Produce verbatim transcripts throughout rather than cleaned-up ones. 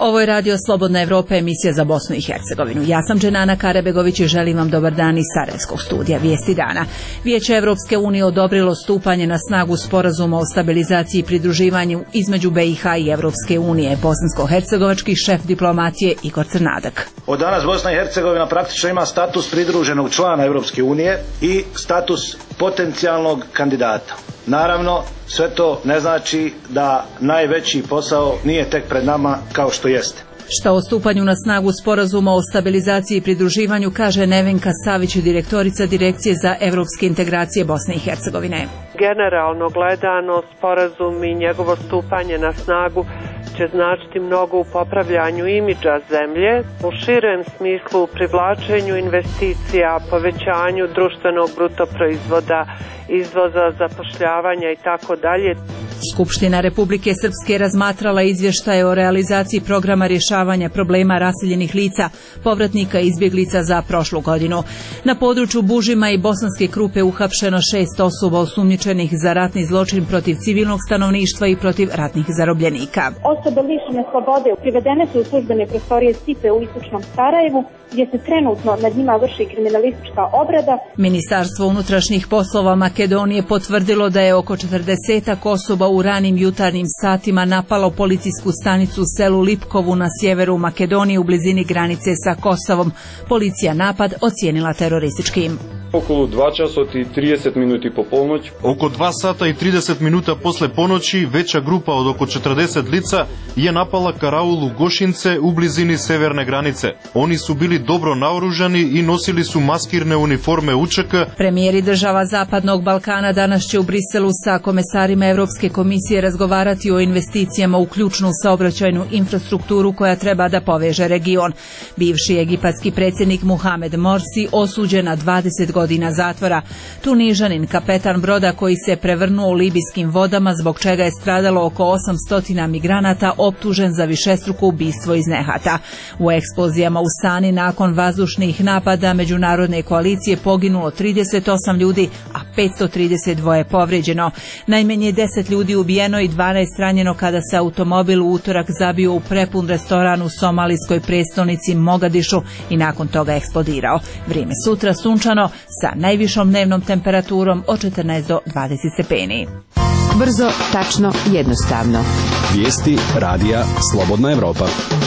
Ovo je Radio Slobodna Evropa, emisija za Bosnu i Hercegovinu. Ja sam Dženana Karabegović i želim vam dobar dan iz Sarajevskog studija Vijesti dana. Vijeće Evropske unije odobrilo stupanje na snagu sporazuma o stabilizaciji i pridruživanju između B i H i Evropske unije, bosansko-hercegovački šef diplomatije Igor Crnadak. Od danas Bosna i Hercegovina praktično ima status pridruženog člana Evropske unije i status potencijalnog kandidata. Naravno, sve to ne znači da najveći posao nije tek pred nama kao što jeste. Šta o stupanju na snagu sporazuma o stabilizaciji i pridruživanju kaže Nevenka Savić, direktorica Direkcije za evropske integracije Bosne i Hercegovine. Generalno gledano, sporazum i njegovo stupanje na snagu će značiti mnogo u popravljanju imidža zemlje, u širem smislu u privlačenju investicija, povećanju društvenog bruto proizvoda, izvoza, zapošljavanja i tako dalje. Skupština Republike Srpske razmatrala izvještaje o realizaciji programa rješavanja problema raseljenih lica, povratnika i izbjeglica za prošlu godinu. Na području Bužima i Bosanske Krupe uhapšeno šest osoba osumnjičenih za ratni zločin protiv civilnog stanovništva i protiv ratnih zarobljenika. Osobe lišene slobode privedene su u službene prostorije Stipe u istočnom Sarajevu, gdje se trenutno nad njima vrši kriminalistička obrada. Ministarstvo unutrašnjih poslova Makedonije potvrdilo da je oko četrdesetak osoba u ranim jutarnjim satima napalo policijsku stanicu u selu Lipkovu na sjeveru Makedonije u blizini granice sa Kosovom. Policija napad ocijenila terorističkim. Около два часа и тридесет минути по полноć. Oko dva sata i trideset minuta posle ponoći veća grupa od oko četrdeset lica je napala karaulu Gošince u blizini severne granice. Oni su bili dobro naoružani i nosili su maskirne uniforme U Č K. Premijeri država Zapadnog Balkana danas će u Briselu sa komesarima Evropske komisije razgovarati o investicijama u ključnu saobraćajnu infrastrukturu koja treba da poveže region. Bivši egipatski predsjednik Muhamed Morsi osuđen na dvadeset godina zatvora. Tunižanin, kapetan broda koji se prevrnuo u libijskim vodama, zbog čega je stradalo oko osamsto migranata, optužen za višestruko ubistvo iz nehata. U eksplozijama u Sani nakon vazdušnih napada međunarodne koalicije poginulo trideset osam ljudi, a petsto trideset dva povrijeđeno. Najmanje deset ljudi ubijeno i dvanaest ranjeno kada se automobil u utorak zabio u prepun restoran u somalijskoj prestolnici Mogadišu i nakon toga eksplodirao. Vrijeme sutra sunčano sa najvišom dnevnom temperaturom od četrnaest do dvadeset stepeni. Brzo, tačno, jednostavno. Vijesti radija Slobodna Evropa.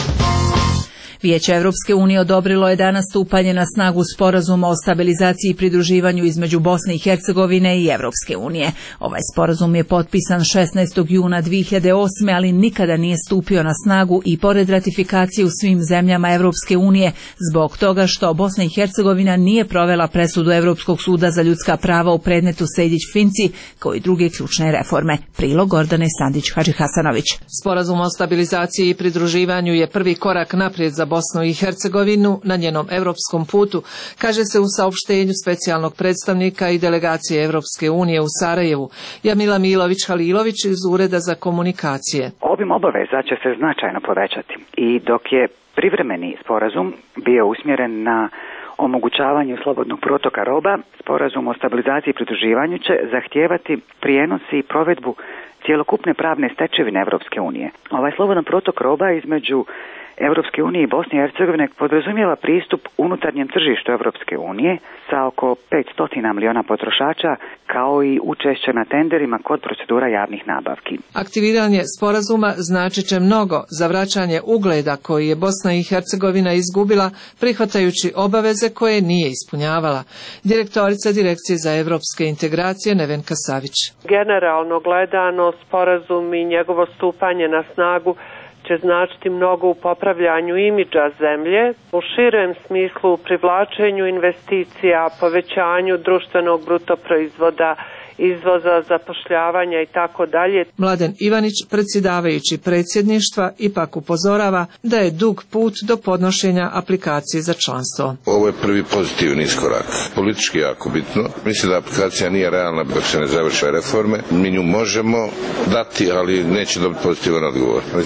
Vijeće Evropske unije odobrilo je danas stupanje na snagu sporazuma o stabilizaciji i pridruživanju između Bosne i Hercegovine i Evropske unije. Ovaj sporazum je potpisan šesnaestog juna dvije hiljade osme. ali nikada nije stupio na snagu i pored ratifikacije u svim zemljama Evropske unije zbog toga što Bosna i Hercegovina nije provela presudu Evropskog suda za ljudska prava u predmetu Sejdić-Finci kao i druge ključne reforme. Prilog Gordane Sandić-Hadžihasanović. Sporazum o stabilizaciji i pridruživanju je prvi korak naprijed za Bosnu i Hercegovinu na njenom europskom putu, kaže se u saopštenju specijalnog predstavnika i delegacije Evropske unije u Sarajevu, Jamila Milović-Halilović iz Ureda za komunikacije. Obim obaveza će se značajno povećati i dok je privremeni sporazum bio usmjeren na omogućavanju slobodnog protoka roba, sporazum o stabilizaciji i pridruživanju će zahtijevati prijenos i provedbu cjelokupne pravne stečevine Evropske unije. Ovaj slobodan protok roba između Evropske unije i Bosne i Hercegovine podrazumijeva pristup unutarnjem tržištu Evropske unije sa oko petsto miliona potrošača, kao i učešće na tenderima kod procedura javnih nabavki. Aktiviranje sporazuma značit će mnogo za vraćanje ugleda koji je Bosna i Hercegovina izgubila prihvatajući obaveze koje nije ispunjavala. Direktorica Direkcije za evropske integracije Nevenka Savić. Generalno gledano, sporazum i njegovo stupanje na snagu će značiti mnogo u popravljanju imidža zemlje, u širem smislu u privlačenju investicija, povećanju društvenog bruto proizvoda, izvoza, zapošljavanja i tako dalje. Mladen Ivanić, predsjedavajući predsjedništva, ipak upozorava da je dug put do podnošenja aplikacije za članstvo. Ovo je prvi pozitivni iskorak. Politički jako bitno. Mislim da aplikacija nije realna dok se ne završe reforme. Mi nju možemo dati, ali neće dobiti pozitivan odgovor. Mislim da je pravo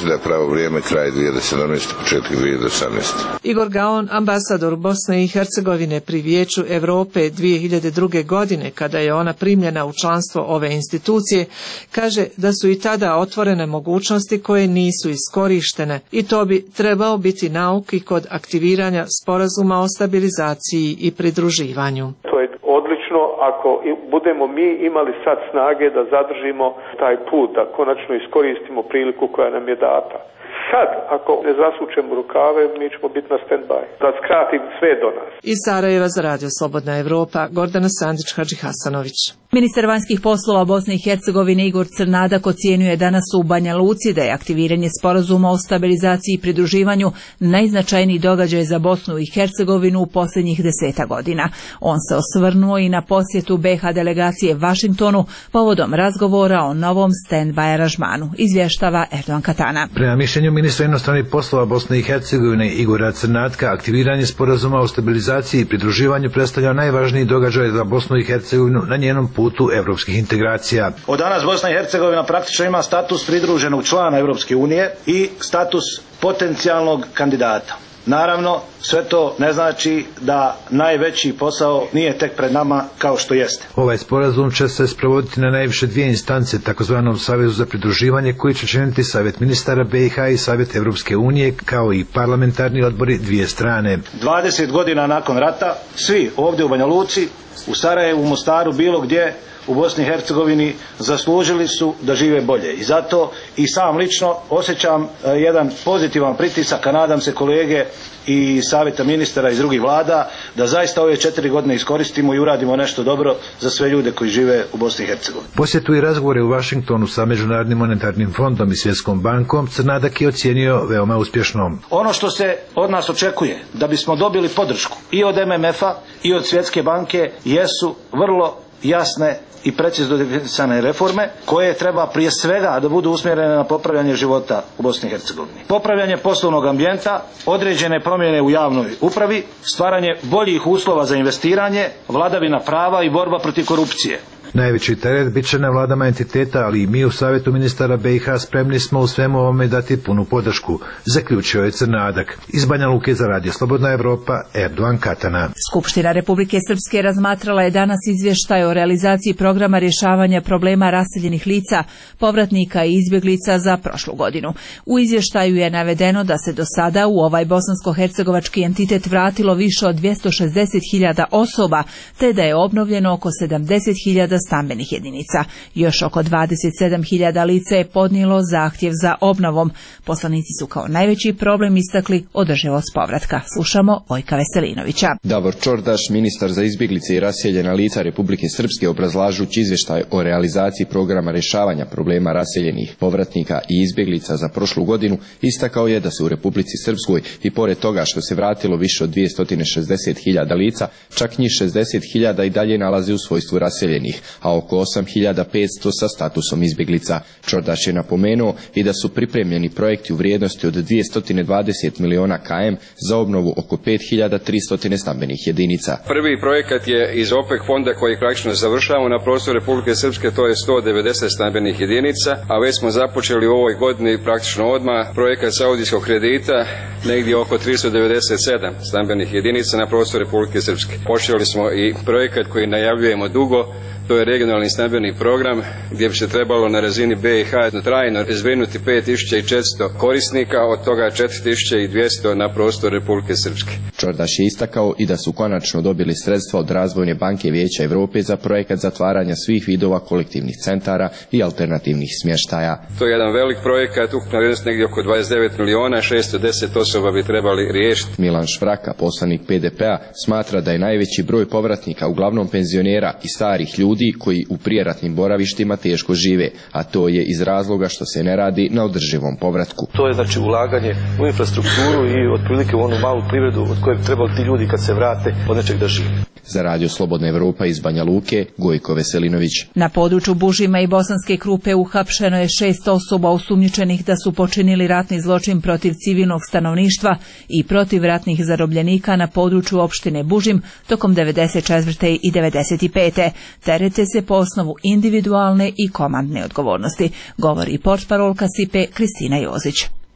vrijeme kraj dvije tisuće sedamnaeste. početak dvije tisuće osamnaeste. Igor Gaon, ambasador Bosne i Hercegovine pri Vijeću Europe dvije hiljade druge. godine, kada je ona primljena u članstvo ove institucije, kaže da su i tada otvorene mogućnosti koje nisu iskorištene i to bi trebao biti nauk i kod aktiviranja sporazuma o stabilizaciji i pridruživanju. To je odlično ako budemo mi imali sad snage da zadržimo taj put, da konačno iskoristimo priliku koja nam je data. Sad, ako ne zasučemo rukave, mi ćemo biti na stand-by. Da skratim sve do nas. Iz Sarajeva za Radio Slobodna Evropa, Gordana Sandić, Hadži Hasanović. Ministar vanjskih poslova Bosne i Hercegovine Igor Crnadak ocjenjuje danas u Banja Luci da je aktiviranje sporazuma o stabilizaciji i pridruživanju najznačajniji događaj za Bosnu i Hercegovinu u posljednjih deseta godina. On se osvrnuo i na posjetu be ha delegacije Vašingtonu povodom razgovora o novom stand-by aranžmanu, izvještava Erdogan Katana. Prema mišljenju ministra inostranih poslova Bosne i Hercegovine Igora Crnatka, aktiviranje sporazuma o stabilizaciji i pridruživanju predstavlja najvažniji događaj za Bosnu i Hercegovinu na njenom putu evropskih integracija. Od danas Bosna i Hercegovina praktično ima status pridruženog člana Europske unije i status potencijalnog kandidata. Naravno, sve to ne znači da najveći posao nije tek pred nama kao što jeste. Ovaj sporazum će se sprovoditi na najviše dvije instance, takozvanom Savezu za pridruživanje, koji će činiti Savjet ministara be i ha i Savjet Evropske unije, kao i parlamentarni odbori dvije strane. dvadeset godina nakon rata, svi ovdje u Banja Luci, u Sarajevu, u Mostaru, bilo gdje u Bosni i Hercegovini zaslužili su da žive bolje. I zato i sam lično osjećam jedan pozitivan pritisak, a nadam se kolege i savjeta ministara iz drugih vlada, da zaista ove četiri godine iskoristimo i uradimo nešto dobro za sve ljude koji žive u Bosni i Hercegovini. Posjetu i razgovore u Vašingtonu sa Međunarodnim monetarnim fondom i Svjetskom bankom Crnadak je ocijenio veoma uspješnom. Ono što se od nas očekuje da bismo dobili podršku i od em em ef-a i od Svjetske banke jesu vrlo jasne i precizno definisane reforme koje treba prije svega da budu usmjerene na popravljanje života u Bosni i Hercegovini. Popravljanje poslovnog ambijenta, određene promjene u javnoj upravi, stvaranje boljih uslova za investiranje, vladavina prava i borba protiv korupcije. Najveći teret bit će na vladama entiteta, ali i mi u Savjetu ministara be i ha spremni smo u svemu ovome dati punu podršku, zaključio je Crnadak. Iz Banja Luke za Radio Slobodna Evropa, Erdogan Katana. Skupština Republike Srpske razmatrala je danas izvještaj o realizaciji programa rješavanja problema raseljenih lica, povratnika i izbjeglica za prošlu godinu. U izvještaju je navedeno da se do sada u ovaj bosansko-hercegovački entitet vratilo više od dvjesto šezdeset hiljada osoba, te da je obnovljeno oko sedamdeset hiljada stambenih jedinica. Još oko dvadeset sedam hiljada lica je podnijelo zahtjev za obnovom. Poslanici su kao najveći problem istakli održivost povratka. Slušamo Vojka Veselinovića. Davor Čordaš, ministar za izbjeglice i raseljena lica Republike Srpske, obrazlažući izvještaj o realizaciji programa rješavanja problema raseljenih povratnika i izbjeglica za prošlu godinu, istakao je da se u Republici Srpskoj i pored toga što se vratilo više od dvjesto šezdeset hiljada lica, čak njih šezdeset hiljada i dalje nalazi u svojstvu raseljenih, a oko osam hiljada petsto sa statusom izbjeglica. Čordaš je napomenuo i da su pripremljeni projekti u vrijednosti od dvjesto dvadeset miliona km za obnovu oko pet hiljada tristo stambenih jedinica. Prvi projekat je iz OPEC fonda koji praktično završavamo na prostoru Republike Srpske, to je sto devedeset stambenih jedinica, a već smo započeli u ovoj godini praktično odmah projekat saudijskog kredita, negdje oko tristo devedeset sedam stambenih jedinica na prostoru Republike Srpske. Počeli smo i projekat koji najavljujemo dugo, to je regionalni stambeni program gdje bi se trebalo na razini be i ha trajno zbrinuti pet tisuća četiristo korisnika, od toga četiri tisuće dvjesto na prostoru Republike Srpske. Čordaš je istakao i da su konačno dobili sredstva od Razvojne banke Vijeća Europe za projekat zatvaranja svih vidova kolektivnih centara i alternativnih smještaja. To je jedan velik projekat, ukupna vrijednost negdje oko dvadeset devet miliona šesto deset osoba bi trebali riješiti. Milan Švraka, poslanik pe de pe-a, smatra da je najveći broj povratnika uglavnom penzionera i starih ljudi koji u prijeratnim boravištima teško žive, a to je iz razloga što se ne radi na održivom povratku. To je znači ulaganje u infrastrukturu i otprilike u onu malu privredu od koje bi trebali ti ljudi kad se vrate od nečeg da žive. Za Radio Slobodna Evropa iz Banja Luke, Gojko Veselinović. Na području Bužima i Bosanske Krupe uhapšeno je šest osoba osumnjičenih da su počinili ratni zločin protiv civilnog stanovništva i protiv ratnih zarobljenika na području opštine Bužim tokom devedeset četvrte i devedeset pete Terete se po osnovu individualne i komandne odgovornosti, govori portparolka Sipe Kristina Jozić.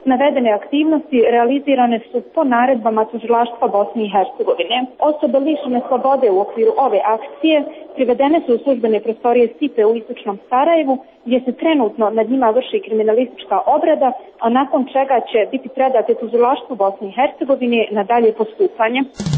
Navedene aktivnosti realizirane su po naredbama tužilaštva Bosne i Hercegovine. Osobe lišene slobode u okviru ove akcije privedene su u službene prostorije Stipe u istočnom Sarajevu, gdje se trenutno nad njima vrši kriminalistička obrada, a nakon čega će biti predate tužilaštvu Bosne i Hercegovine na dalje postupanje.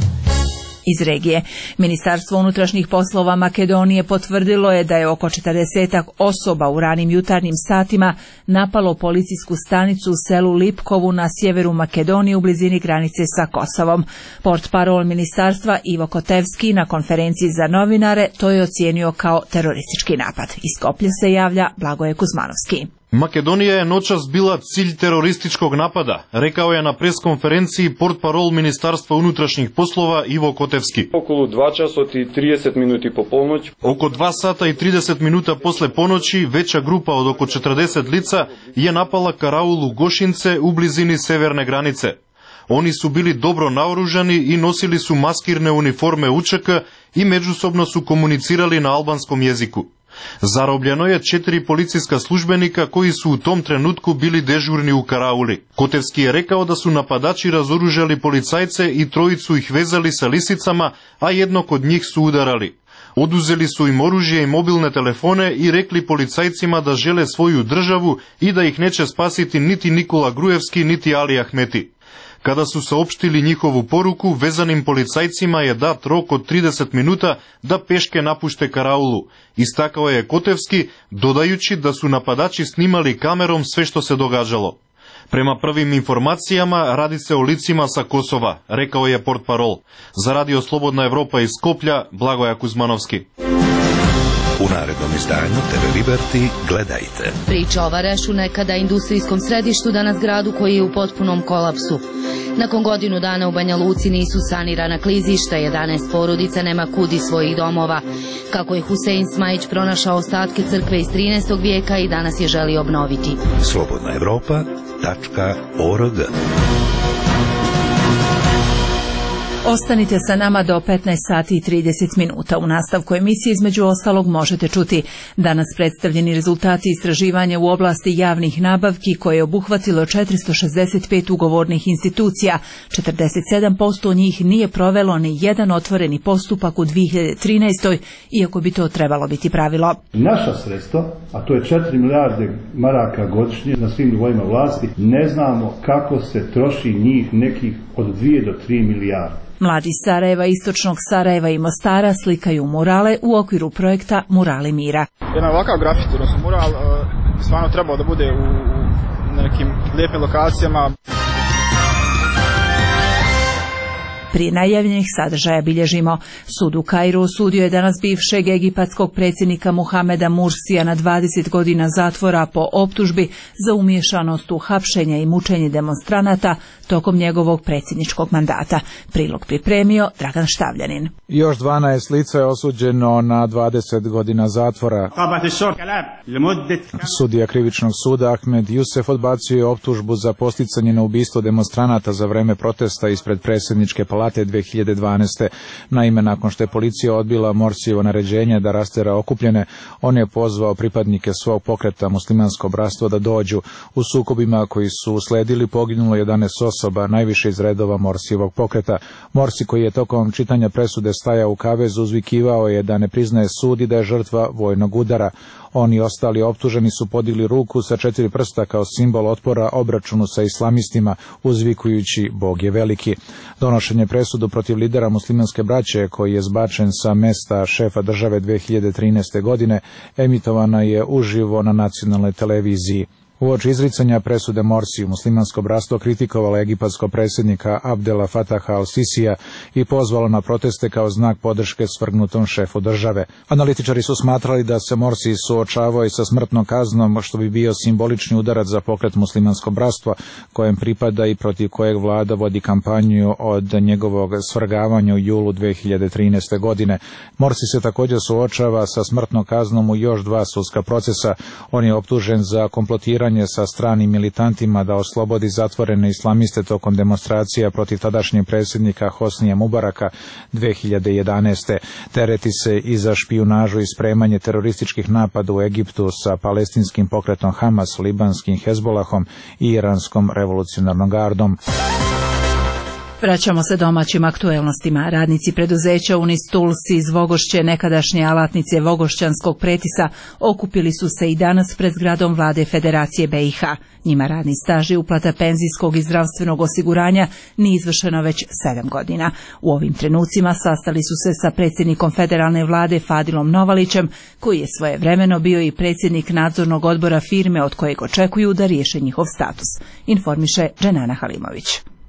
Iz regije. Ministarstvo unutrašnjih poslova Makedonije potvrdilo je da je oko četrdesetak osoba u ranim jutarnjim satima napalo policijsku stanicu u selu Lipkovu na sjeveru Makedonije u blizini granice sa Kosovom. Portparol ministarstva Ivo Kotevski na konferenciji za novinare to je ocijenio kao teroristički napad. Iz Skoplja se javlja Blagoje Kuzmanovski. Makedonija je noćas bila cilj terorističkog napada, rekao je na preskонференцiji portparol Ministarstva unutrašnjih poslova Ivo Kotevski. Около два часа и тридесет минути по полноć. Oko dva sata i trideset minuta posle ponoći veća grupa od oko četrdeset lica je napala karaulu Gošince u blizini severne granice. Oni su bili dobro naoružani i nosili su maskirne uniforme U Č K i međusobno su komunicirali na albanskom jeziku. Zarobljeno je četiri policijska službenika koji su u tom trenutku bili dežurni u karauli. Kotevski je rekao da su napadači razoružali policajce i trojicu ih vezali sa lisicama, a jednog od njih su udarali. Oduzeli su im oružje i mobilne telefone i rekli policajcima da žele svoju državu i da ih neće spasiti niti Nikola Grujevski niti Ali Ahmeti. Kada su saopštili njihovu poruku, vezanim policajcima je dat rok od trideset minuta da peške napušte karaulu. Istakao je Kotevski, dodajući da su napadači snimali kamerom sve što se događalo. Prema prvim informacijama radi se o licima sa Kosova, rekao je portparol. Za Radio Slobodna Evropa iz Skoplja, Blagoje Kuzmanovski. U narednom izdanju T V Liberty gledajte. Priča o Varešu, nekada industrijskom središtu, danas gradu koji je u potpunom kolapsu. Nakon godinu dana u Banja Luci nisu sanirana klizišta, jedanaest porodica nema kudi svojih domova. Kako je Husein Smajić pronašao ostatke crkve iz trinaestog vijeka i danas je želi obnoviti. Slobodna Evropa tačka org. Ostanite sa nama do petnaest sati i trideset minuta. U nastavku emisije između ostalog možete čuti danas predstavljeni rezultati istraživanja u oblasti javnih nabavki koje je obuhvatilo četiristo šezdeset pet ugovornih institucija. četrdeset sedam posto njih nije provelo ni jedan otvoreni postupak u dvije hiljade trinaestoj. iako bi to trebalo biti pravilo. Naša sredstva, a to je četiri milijarde maraka godišnje na svim nivoima vlasti, ne znamo kako se troši njih nekih od dvije do tri milijarde. Mladi iz Sarajeva, istočnog Sarajeva i Mostara slikaju murale u okviru projekta Murali mira. Jedan ovakav grafit, odnosno mural, stvarno trebao da bude u nekim lijepim lokacijama. Prije najavljenih sadržaja bilježimo. Sud u Kairu osudio je danas bivšeg egipatskog predsjednika Muhameda Mursija na dvadeset godina zatvora po optužbi za umiješanost u hapšenje i mučenje demonstranata tokom njegovog predsjedničkog mandata. Prilog pripremio Dragan Štavljanin. Još dvanaest lica je osuđeno na dvadeset godina zatvora. Sudija krivičnog suda Ahmed Jusef odbacio je optužbu za posticanje na ubistvo demonstranata za vreme protesta ispred predsjedničke palate dvije hiljade dvanaeste. Naime, nakon što je policija odbila Morsijevo naređenje da rastera okupljene, on je pozvao pripadnike svog pokreta Muslimansko bratstvo da dođu. U sukobima koji su usledili poginulo jedanaest osoba, najviše iz redova Morsijevog pokreta. Morsi, koji je tokom čitanja presude stajao u kavezu, uzvikivao je da ne priznaje sud i da je žrtva vojnog udara. Oni ostali optuženi su podigli ruku sa četiri prsta kao simbol otpora obračunu sa islamistima, uzvikujući Bog je veliki. Donošenje presudu protiv lidera muslimanske braće, koji je zbačen sa mesta šefa države dvije hiljade trinaeste. godine, emitovana je uživo na nacionalnoj televiziji. Uoči izricanja presude Morsiju, muslimansko bratstvo kritikovalo egipatskog predsjednika Abdela Fataha al-Sisija i pozvalo na proteste kao znak podrške svrgnutom šefu države. Analitičari su smatrali da se Morsi suočavao i sa smrtnom kaznom, što bi bio simbolični udarac za pokret muslimansko bratstva, kojem pripada i protiv kojeg vlada vodi kampanju od njegovog svrgavanja u julu dvije hiljade trinaeste. godine. Morsi se također suočava sa smrtnom kaznom u još dva sudska procesa. On je optužen za komplotiranje lobiranje sa stranim militantima da oslobodi zatvorene islamiste tokom demonstracija protiv tadašnjeg predsjednika Hosnija Mubaraka dve hiljade jedanaeste. Tereti se i za špijunažu i spremanje terorističkih napada u Egiptu sa palestinskim pokretom Hamas, libanskim Hezbolahom i iranskom revolucionarnom gardom. Vraćamo se domaćim aktuelnostima. Radnici preduzeća Unistuls iz Vogošće, nekadašnje alatnice Vogošćanskog Pretisa, okupili su se i danas pred zgradom Vlade Federacije B i H. Njima radni staž i uplata penzijskog i zdravstvenog osiguranja nije izvršeno već sedam godina. U ovim trenucima sastali su se sa predsjednikom federalne vlade Fadilom Novalićem, koji je svojevremeno bio i predsjednik nadzornog odbora firme od kojeg očekuju da riješe njihov status, informiše Dženana Halimović.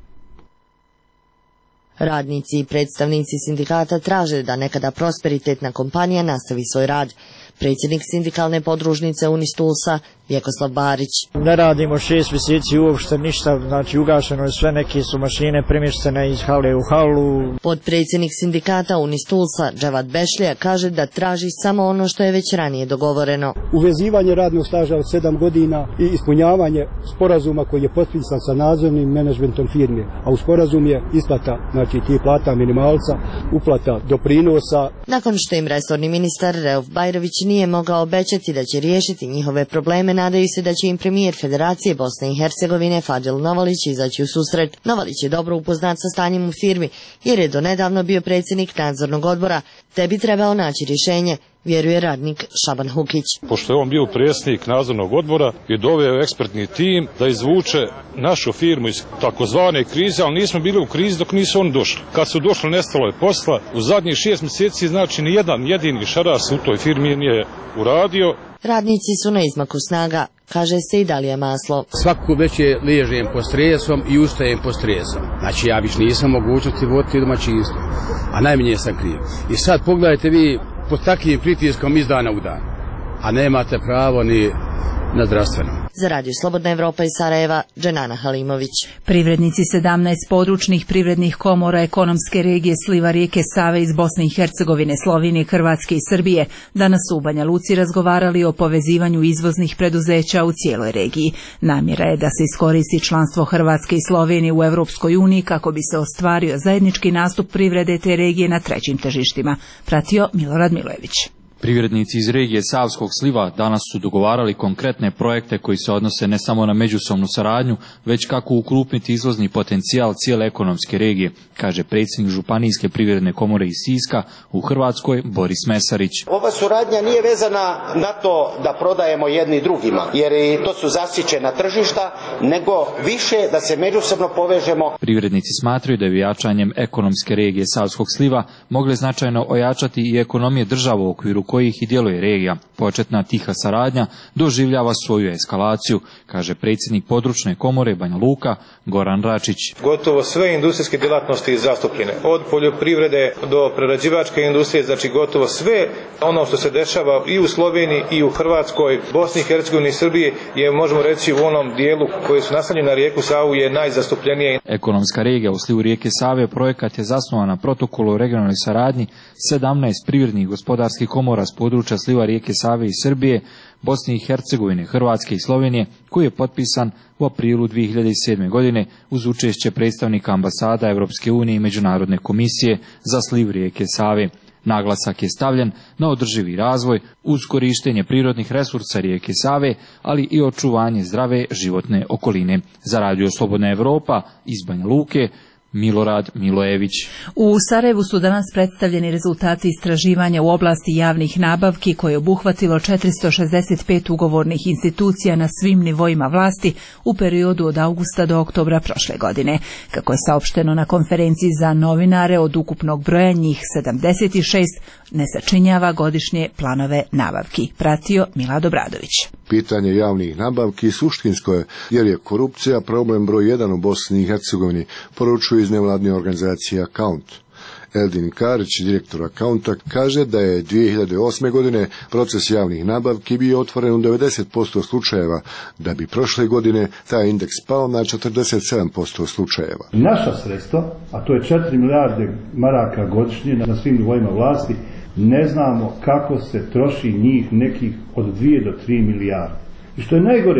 Radnici i predstavnici sindikata traže da nekada prosperitetna kompanija nastavi svoj rad. Predsjednik sindikalne podružnice Unistulsa, Vjekoslav Barić. Ne radimo šest mjeseci uopšte ništa, znači ugašeno je sve, neke su mašine premještene iz hale u halu. Podpredsjednik sindikata Unistulsa, Dževad Bešlija, kaže da traži samo ono što je već ranije dogovoreno. Uvezivanje radnog staža od sedam godina i ispunjavanje sporazuma koji je potpisan sa nadzornim menadžmentom firme, a u sporazum je isplata, znači ti plata minimalca, uplata doprinosa. Nakon što im resorni ministar Reuf Bajrović nije mogao obećati da će riješiti njihove probleme, nadaju se da će im premijer Federacije Bosne i Hercegovine Fadil Novalić izaći u susret. Novalić je dobro upoznat sa stanjem u firmi jer je donedavno bio predsjednik nadzornog odbora, te bi trebao naći rješenje, vjeruje radnik Šaban Hukić. Pošto je on bio predsjednik nadzornog odbora i doveo ekspertni tim da izvuče našu firmu iz takozvane krize, ali nismo bili u krizi dok nisu oni došli. Kad su došli, nestalo je posla. U zadnjih šest mjeseci, znači, ni jedan jedini šaras u toj firmi nije uradio. Radnici su na izmaku snaga, kaže se i Dalija Maslo. Svaku večer ležem pod stresom i ustajem pod stresom. Znači ja više nisam mogućnosti voditi domaćinstvo, a najmanje sam kriv. I sad pogledajte vi pod takvim pritiskom iz dana u dan, a nemate pravo ni na zdravstveno. Za Radio Slobodna Evropa iz Sarajeva, Dženana Halimović. Privrednici sedamnaest područnih privrednih komora ekonomske regije sliva rijeke Save iz Bosne i Hercegovine, Slovenije, Hrvatske i Srbije danas u Banja Luci razgovarali o povezivanju izvoznih preduzeća u cijeloj regiji. Namjera je da se iskoristi članstvo Hrvatske i Slovenije u Europskoj uniji kako bi se ostvario zajednički nastup privrede te regije na trećim tržištima, pratio Milorad Milojević. Privrednici iz regije Savskog sliva danas su dogovarali konkretne projekte koji se odnose ne samo na međusobnu saradnju, već kako ukrupniti izvozni potencijal cijele ekonomske regije, kaže predsjednik Županijske privredne komore iz Siska u Hrvatskoj Boris Mesarić. Ova suradnja nije vezana na to da prodajemo jedni drugima, jer i to su zasićena tržišta, nego više da se međusobno povežemo. Privrednici smatraju da bi jačanjem ekonomske regije Savskog sliva mogle značajno ojačati i ekonomije država u okviru kojih i djeluje regija. Početna tiha saradnja doživljava svoju eskalaciju, kaže predsjednik područne komore Banja Luka Goran Račić. Gotovo sve industrijske djelatnosti zastupljene, od poljoprivrede do prerađivačke industrije, znači gotovo sve ono što se dešava i u Sloveniji i u Hrvatskoj, Bosni i Hercegovini i Srbiji je, možemo reći, u onom dijelu koji su naslonjeni na rijeku Savu je najzastupljenije. Ekonomska regija u slivu rijeke Save projekat je zasnovan na protokolu o regionalnoj saradnji sedamnaest privrednih gospodarskih komora s područja sliva rijeke Save i Srbije, Bosne i Hercegovine, Hrvatske i Slovenije, koji je potpisan u aprilu dvije hiljade sedme. godine uz učešće predstavnika ambasada Europske unije i Međunarodne komisije za sliv rijeke Save. Naglasak je stavljen na održivi razvoj uz korištenje prirodnih resursa rijeke Save, ali i očuvanje zdrave životne okoline. Za Radio Slobodna Evropa iz Banja Luke, Milorad Milojević. U Sarajevu su danas predstavljeni rezultati istraživanja u oblasti javnih nabavki koje je obuhvatilo četiristo šezdeset pet ugovornih institucija na svim nivoima vlasti u periodu od augusta do oktobra prošle godine. Kako je saopšteno na konferenciji za novinare, od ukupnog broja njih sedamdeset šest ne sačinjava godišnje planove nabavki. Pratio Milad Obradović. Pitanje javnih nabavki suštinsko je, jer je korupcija problem broj jedan u Bosni i Hercegovini, poručuje iz nevladne organizacije Account. Eldin Karić, direktor Accounta, kaže da je dvije hiljade osme. godine proces javnih nabavki bio otvoren u devedeset posto slučajeva, da bi prošle godine taj indeks pao na četrdeset sedam posto slučajeva. Naša sredstva, a to je četiri milijarde maraka godišnje na svim nivoima vlasti, ne znamo kako se troši njih nekih od dvije do tri milijarde. I što je najgore,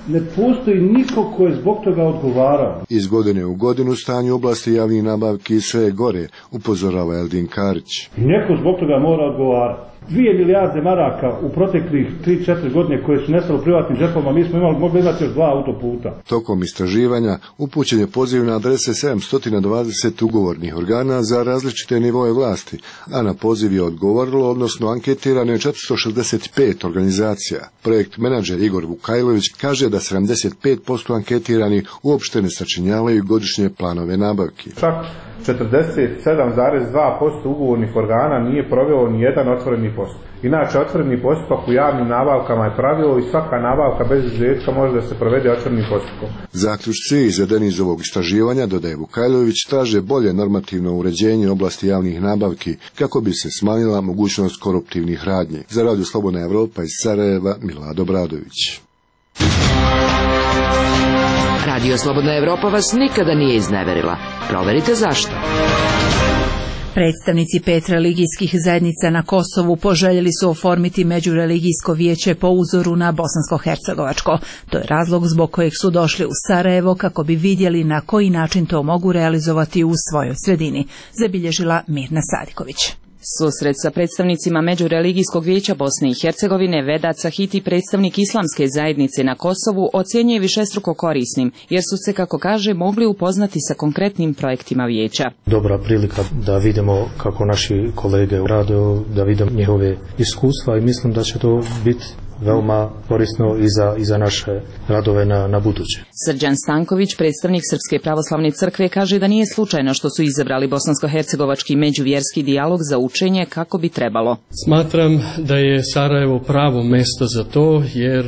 Ne postoji niko ko je zbog toga odgovarao. Iz godine u godinu stanje u oblasti javnih nabavki sve je gore, upozorava Eldin Karić. I neko zbog toga mora odgovarati. Dvije milijarde maraka u proteklih tri četiri godine koje su nestale u privatnim džepovima, mi smo imali, mogli imati još dva autoputa. Tokom istraživanja upućen je poziv na adrese sedamsto dvadeset ugovornih organa za različite nivoje vlasti, a na poziv je odgovorilo, odnosno anketirano je četiristo šezdeset pet organizacija. Projekt menadžer Igor Vukajlović kaže da sedamdeset pet posto anketiranih uopšte ne sačinjavaju godišnje planove nabavki. Čak četrdeset sedam zarez dva posto ugovornih organa nije proveo ni jedan otvoreni postupak. Inače, otvoreni postupak u javnim nabavkama je pravilo i svaka nabavka bez izuzetka može da se provede otvorenim postupkom. Zaključci izvedeni iz ovog istraživanja, dodaje Vukajlović, traže bolje normativno uređenje oblasti javnih nabavki kako bi se smanjila mogućnost koruptivnih radnji. Za Radio Slobodna Evropa iz Sarajeva, Milad Obradović. Radio Slobodna Evropa vas nikada nije izneverila. Proverite zašto. Predstavnici pet religijskih zajednica na Kosovu poželjeli su oformiti međureligijsko vijeće po uzoru na bosansko-hercegovačko. To je razlog zbog kojeg su došli u Sarajevo kako bi vidjeli na koji način to mogu realizovati u svojoj sredini, zabilježila Mirna Sadiković. Susret sa predstavnicima Međureligijskog vijeća Bosne i Hercegovine Vedat Sahiti, predstavnik islamske zajednice na Kosovu, ocjenjuje višestruko korisnim, jer su se, kako kaže, mogli upoznati sa konkretnim projektima vijeća. Dobra prilika da vidimo kako naši kolege rade, da vidimo njihove iskustva i mislim da će to biti veoma korisno i za, i za naše radove na, na buduće. Srđan Stanković, predstavnik Srpske pravoslavne crkve, kaže da nije slučajno što su izabrali bosansko-hercegovački međuvjerski dijalog za učenje kako bi trebalo. Smatram da je Sarajevo pravo mesto za to, jer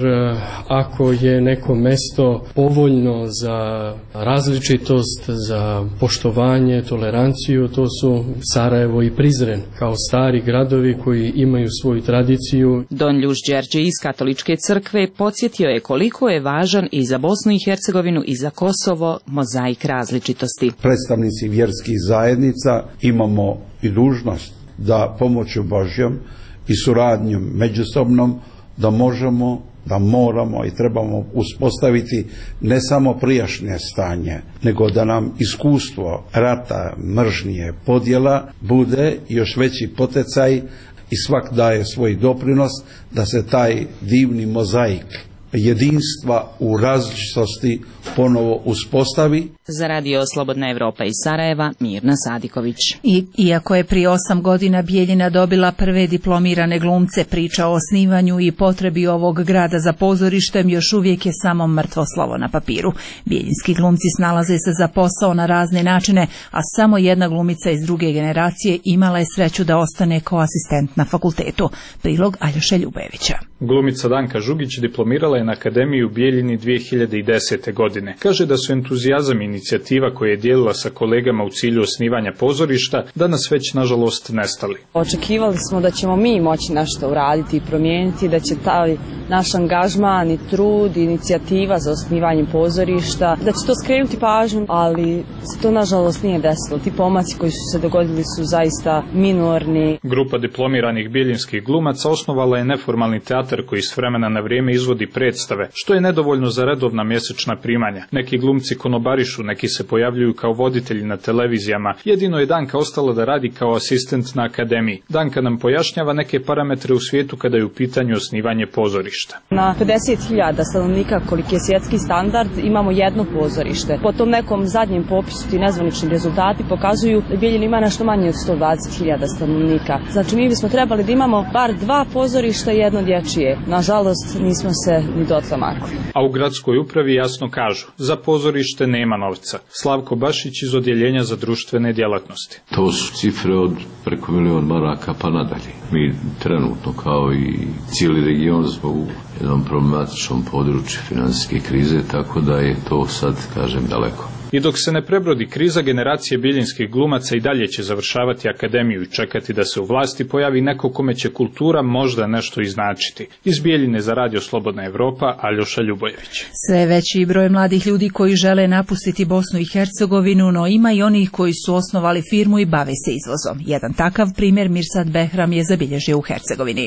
ako je neko mesto povoljno za različitost, za poštovanje, toleranciju, to su Sarajevo i Prizren, kao stari gradovi koji imaju svoju tradiciju. Don Ljuš Đerđe iz Katoličke crkve podsjetio je koliko je važan i za Bosnu i Hercegovinu i za Kosovo mozaik različitosti. Predstavnici vjerskih zajednica imamo i dužnost da pomoću Božjom i suradnjom međusobnom da možemo, da moramo i trebamo uspostaviti ne samo prijašnje stanje, nego da nam iskustvo rata, mržnje, podjela bude još veći poticaj i svak daje svoj doprinos da se taj divni mozaik jedinstva u različitosti ponovo uspostavi. Za Radio Slobodna Evropa iz Sarajeva, Mirna Sadiković. I, iako je prije osam godina Bijeljina dobila prve diplomirane glumce, priča o osnivanju i potrebi ovog grada za pozorištem još uvijek je samo mrtvo slovo na papiru. Bijeljinski glumci snalaze se za posao na razne načine, a samo jedna glumica iz druge generacije imala je sreću da ostane kao asistent na fakultetu. Prilog Aljoše Ljubevića. Glumica Danka Žugić diplomirala je na Akademiji u Bijeljini dvije hiljade desete. godine. Kaže da su entuzijazam i inicijativa koje je dijelila sa kolegama u cilju osnivanja pozorišta danas već nažalost nestali. Očekivali smo da ćemo mi moći nešto uraditi i promijeniti, da će taj naš angažman i trud i inicijativa za osnivanje pozorišta, da će to skrenuti pažnju, ali se to nažalost nije desilo. Ti pomaci koji su se dogodili su zaista minorni. Grupa diplomiranih bijeljinskih glumaca osnovala je neformalni teatar koji s vremena na vrijeme izvodi predstave, što je nedovoljno za redovna mjesečna primanja. Neki glumci konobarišu, neki se pojavljuju kao voditelji na televizijama. Jedino je Danka ostala da radi kao asistent na akademiji. Danka nam pojašnjava neke parametre u svijetu kada je u pitanju osnivanje pozorišta. Na pedeset hiljada stanovnika, koliki je svjetski standard, imamo jedno pozorište. Po tom nekom zadnjem popisu ti nezvanični rezultati pokazuju da Bijeljin ima nešto manje od sto dvadeset hiljada stanovnika. Znači mi bismo trebali da imamo bar dva pozorišta i jedno dječje. Nažalost nismo se ni dotle makli. A u gradskoj upravi jasno kažu, za pozorište nema novca. Slavko Bašić iz odjeljenja za društvene djelatnosti. To su cifre od preko milion maraka pa nadalje. Mi trenutno kao i cijeli region smo u jednom problematičnom području financijske krize, tako da je to sad, kažem, daleko. I dok se ne prebrodi kriza, generacije bijeljinskih glumaca i dalje će završavati akademiju i čekati da se u vlasti pojavi neko kome će kultura možda nešto iznačiti. Iz Bijeljine za Radio Slobodna Evropa, Aljoša Ljubojević. Sve veći broj mladih ljudi koji žele napustiti Bosnu i Hercegovinu, no ima i onih koji su osnovali firmu i bave se izvozom. Jedan takav primjer Mirsad Behram je zabilježio u Hercegovini.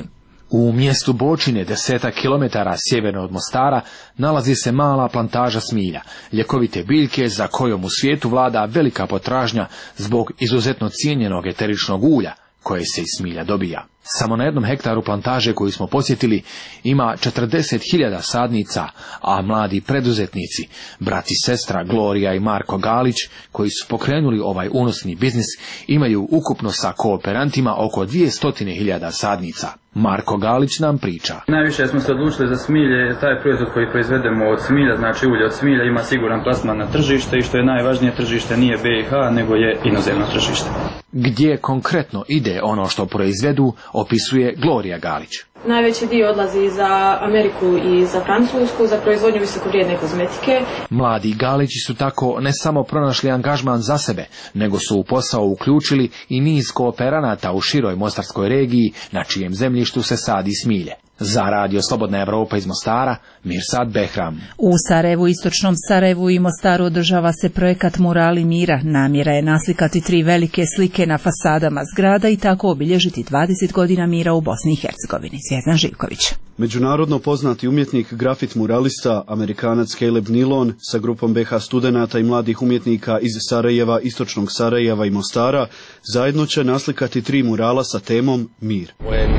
U mjestu Bočine, desetak kilometara sjeverno od Mostara, nalazi se mala plantaža smilja, ljekovite biljke za kojom u svijetu vlada velika potražnja zbog izuzetno cijenjenog eteričnog ulja koje se iz smilja dobija. Samo na jednom hektaru plantaže koju smo posjetili ima četrdeset hiljada sadnica, a mladi preduzetnici, brat i sestra Gloria i Marko Galić, koji su pokrenuli ovaj unosni biznis, imaju ukupno sa kooperantima oko dvjesto hiljada sadnica. Marko Galić nam priča. Najviše smo se odlučili za smilje, taj proizvod koji proizvedemo od smilja, znači ulje od smilja, ima siguran plasman na tržište i što je najvažnije, tržište nije B i H, nego je inozemno tržište. Gdje konkretno ide ono što proizvedu, opisuje Gloria Galić. Najveći dio odlazi za Ameriku i za Francusku, za proizvodnju visokovrijedne kozmetike. Mladi Galići su tako ne samo pronašli angažman za sebe, nego su u posao uključili i niz kooperanata u široj mostarskoj regiji, na čijem zemljištu se sadi smilje. Za Radio Slobodna Evropa iz Mostara, Mirsad Behram. U Sarajevu, istočnom Sarajevu i Mostaru održava se projekat Murali mira. Namjera je naslikati tri velike slike na fasadama zgrada i tako obilježiti dvadeset godina mira u Bosni i Hercegovini. Zvjezdan Živković. Međunarodno poznati umjetnik, grafit muralista, Amerikanac Caleb Nilon sa grupom B H studenata i mladih umjetnika iz Sarajeva, istočnog Sarajeva i Mostara zajedno će naslikati tri murala sa temom Mir.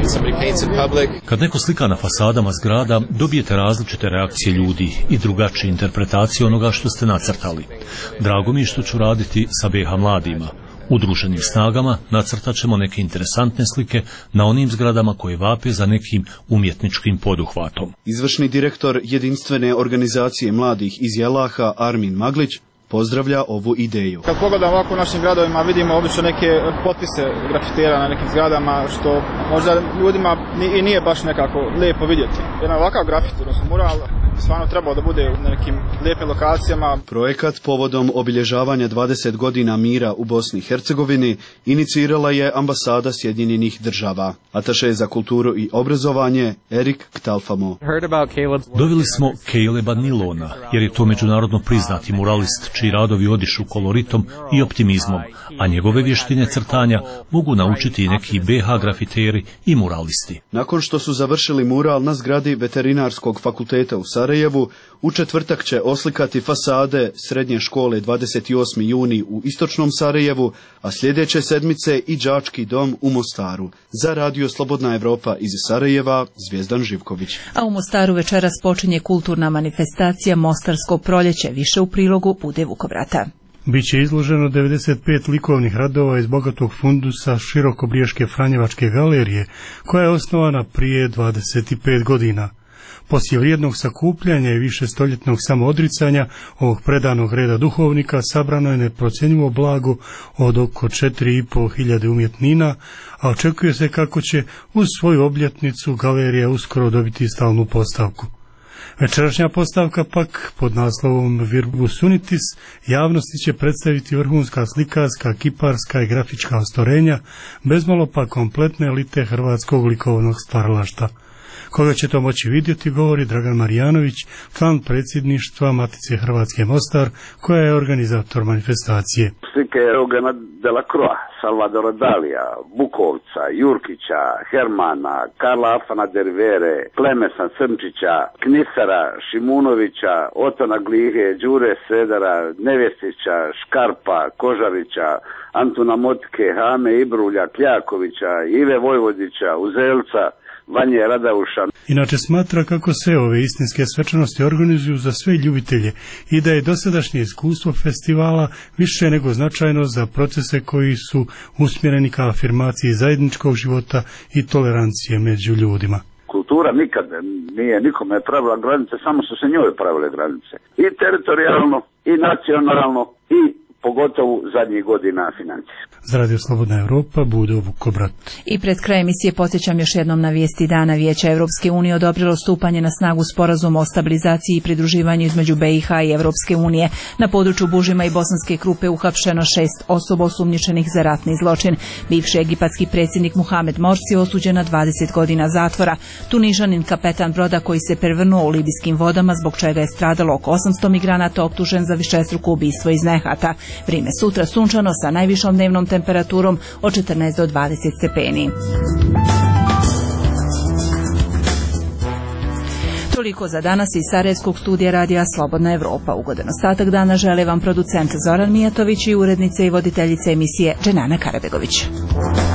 Kad neko slika na fasadama zgrada, dobijete različite reakcije ljudi i drugačije interpretacije onoga što ste nacrtali. Drago mi je što ću raditi sa B H mladima. Udruženim snagama nacrtat ćemo neke interesantne slike na onim zgradama koje vape za nekim umjetničkim poduhvatom. Izvršni direktor jedinstvene organizacije mladih iz Jelaha, Armin Maglić, pozdravlja ovu ideju. Kad pogledamo ovako u našim gradovima, vidimo obično neke potpise grafitera na nekim zgradama, što možda ljudima i nije baš nekako lijepo vidjeti. Jedan ovakav grafit, odnosno mural, stvarno trebao da bude na nekim lijepim lokacijama. Projekat povodom obilježavanja dvadeset godina mira u Bosni i Hercegovini inicirala je ambasada Sjedinjenih država. Ataše za kulturu i obrazovanje Erik Ktalfamo. Doveli smo Caleba Nilona, jer je to međunarodno priznati muralist čiji radovi odišu koloritom i optimizmom, a njegove vještine crtanja mogu naučiti i neki B H grafiteri i muralisti. Nakon što su završili mural na zgradi Veterinarskog fakulteta u Sarajevu, u četvrtak će oslikati fasade srednje škole dvadeset osmi juni u istočnom Sarajevu, a sljedeće sedmice i đački dom u Mostaru. Za Radio Slobodna Evropa iz Sarajeva, Zvjezdan Živković. A u Mostaru večeras počinje kulturna manifestacija Mostarsko proljeće, više u prilogu Bude Vukobrata. Biće izloženo devedeset pet likovnih radova iz bogatog fundusa Širokobriješke Franjevačke galerije, koja je osnovana prije dvadeset pet godina. Poslije vrijednog sakupljanja i više stoljetnog samoodricanja ovog predanog reda duhovnika sabrano je neprocjenjivo blago od oko četiri i pol hiljade umjetnina, a očekuje se kako će uz svoju obljetnicu galerija uskoro dobiti stalnu postavku. Večerašnja postavka pak pod naslovom Virbus Unitis javnosti će predstaviti vrhunska slikarska, kiparska i grafička ostvarenja, bezmalo pa kompletne elite hrvatskog likovnog stvaralaštva. Koga će to moći vidjeti, govori Dragan Marijanović, član predsjedništva Matice Hrvatske Mostar, koja je organizator manifestacije. Slike Eugena Delacroix, Salvadora Dalija, Bukovca, Jurkića, Hermana, Karla Afana Dervere, Klemesa Srmčića, Knisara, Šimunovića, Otona Glihe, Đure Sedara, Nevjestića, Škarpa, Kožarića, Antuna Motke, Hame Ibrulja, Kljakovića, Ive Vojvodića, Uzelca, Vanje Radauša. Inače smatra kako se ove istinske svečanosti organizuju za sve ljubitelje i da je dosadašnje iskustvo festivala više nego značajno za procese koji su usmjereni ka afirmaciji zajedničkog života i tolerancije među ljudima. Kultura nikad nije nikome pravila granice, samo su se njoj pravile granice. I teritorijalno, i nacionalno, i pogotovo zadnjih godina financijski. Za Radio Slobodna Evropa, Bude Vukobrat. I pred kraj emisije podsjećam još jednom na vijesti dana. Vijeće Evropske unije odobrilo stupanje na snagu sporazuma o stabilizaciji i pridruživanju između B i H i Evropske unije. Na području Bužima i Bosanske Krupe uhapšeno šest osoba osumnjičenih za ratni zločin. Bivši egipatski predsjednik Muhamed Morsi osuđen na dvadeset godina zatvora. Tunižanin kapetan broda koji se prevrnuo u libijskim vodama, zbog čega je stradalo oko osamsto migranata, optužen za višestruko ubistvo iz nehata. Vrijeme sutra sunčano sa najvišom dnevnom temperaturom od četrnaest do dvadeset stepeni. Toliko za danas iz Sarajevskog studija radija Slobodna Evropa. Ugodan ostatak dana žele vam producent Zoran Mijatović i urednice i voditeljice emisije Dženana Karabegović.